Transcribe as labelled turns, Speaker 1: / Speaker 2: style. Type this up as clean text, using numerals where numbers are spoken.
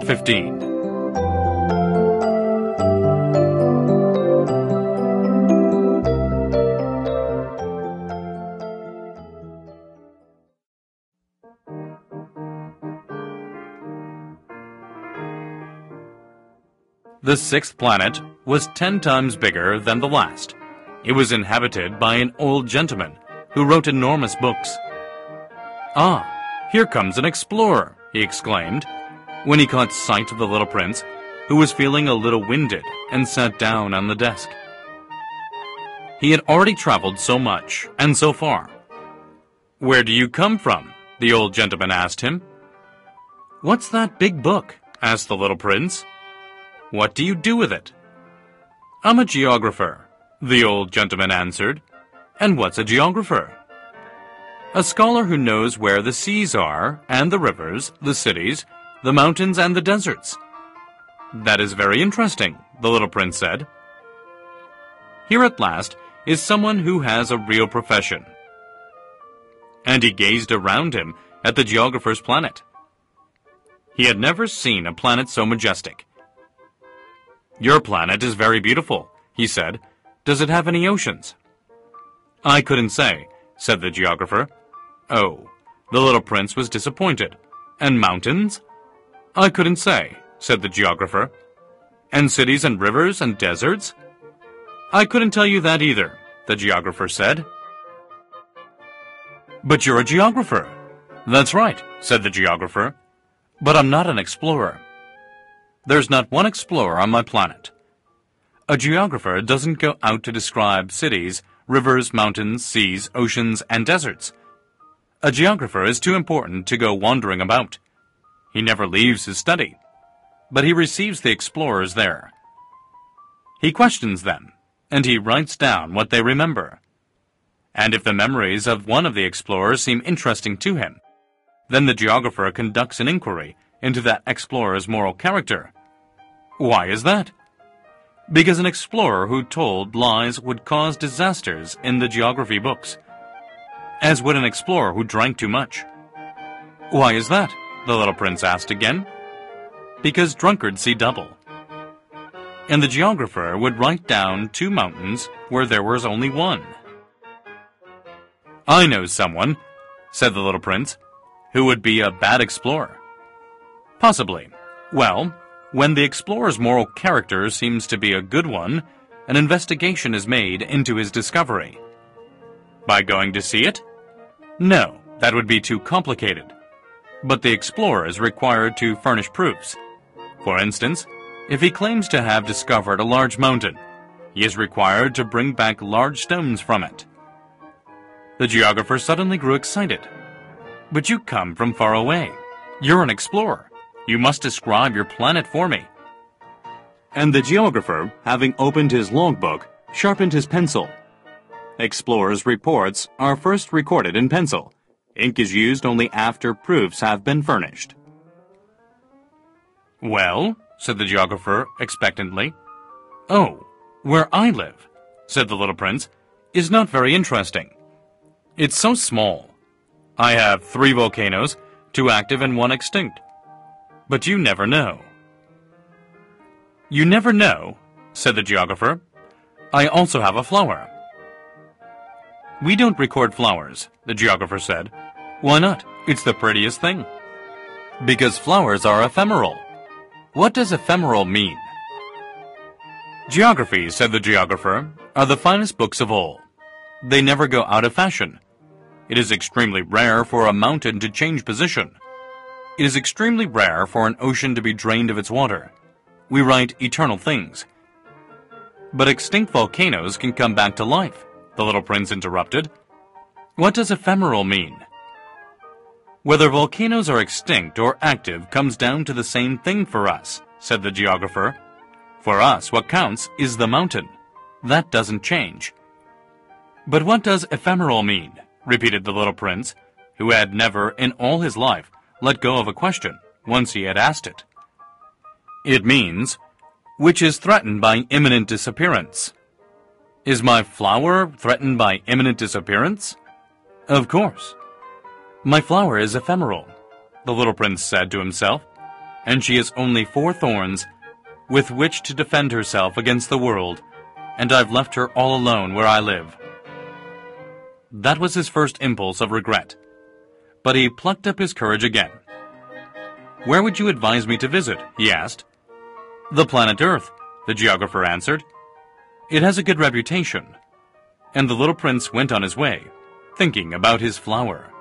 Speaker 1: 15. The sixth planet was 10 times bigger than the last. It was inhabited by an old gentleman who wrote enormous books. "Ah, here comes an explorer," he exclaimed, when he caught sight of the little prince, who was feeling a little winded and sat down on the desk. He had already traveled so much and so far. "Where do you come from?" the old gentleman asked him. "What's that big book?" asked the little prince. "What do you do with it?" "I'm a geographer," the old gentleman answered. "And what's a geographer?" "A scholar who knows where the seas are, and the rivers, the cities, the mountains, and the deserts." "That is very interesting," the little prince said. "Here at last is someone who has a real profession." And he gazed around him at the geographer's planet. He had never seen a planet so majestic. "Your planet is very beautiful," he said. "Does it have any oceans?" "I couldn't say," said the geographer. "Oh," the little prince was disappointed. "And mountains?" "I couldn't say," said the geographer. "And cities and rivers and deserts?" "I couldn't tell you that either," the geographer said. "But you're a geographer." "That's right," said the geographer. "But I'm not an explorer. There's not one explorer on my planet. A geographer doesn't go out to describe cities, rivers, mountains, seas, oceans, and deserts. A geographer is too important to go wandering about. He never leaves his study, but he receives the explorers there. He questions them, and he writes down what they remember. And if the memories of one of the explorers seem interesting to him, then the geographer conducts an inquiry into that explorer's moral character. Why is that? Because an explorer who told lies would cause disasters in the geography books, as would an explorer who drank too much. Why is that? The little prince asked again. Because drunkards see double. And the geographer would write down 2 mountains where there was only 1. "I know someone," said the little prince, "who would be a bad explorer." "Possibly. Well, when the explorer's moral character seems to be a good one, an investigation is made into his discovery." "By going to see it?" "No, that would be too complicated. But the explorer is required to furnish proofs. For instance, if he claims to have discovered a large mountain, he is required to bring back large stones from it." The geographer suddenly grew excited. "But you come from far away. You're an explorer. You must describe your planet for me." And the geographer, having opened his logbook, sharpened his pencil. Explorers' reports are first recorded in pencil. Ink is used only after proofs have been furnished. "Well," said the geographer expectantly. "Oh, where I live," said the little prince, "is not very interesting. It's so small. I have 3 volcanoes, 2 active and 1 extinct. But you never know." "You never know," said the geographer. "I also have a flower." "We don't record flowers," the geographer said. "Why not? It's the prettiest thing." "Because flowers are ephemeral." "What does ephemeral mean?" "Geography," said the geographer, "are the finest books of all. They never go out of fashion. It is extremely rare for a mountain to change position. It is extremely rare for an ocean to be drained of its water. We write eternal things." "But extinct volcanoes can come back to life," the little prince interrupted. "What does ephemeral mean?" "Whether volcanoes are extinct or active comes down to the same thing for us," said the geographer. "For us, what counts is the mountain. That doesn't change." "But what does ephemeral mean?" repeated the little prince, who had never in all his life let go of a question once he had asked it. "It means, which is threatened by imminent disappearance." "Is my flower threatened by imminent disappearance?" "Of course." "My flower is ephemeral," the little prince said to himself, and she has only 4 thorns with which to defend herself against the world, and I've left her all alone where I live." That was his first impulse of regret, but he plucked up his courage again. "Where would you advise me to visit?" he asked. "The planet Earth," the geographer answered. "It has a good reputation." And the little prince went on his way, thinking about his flower.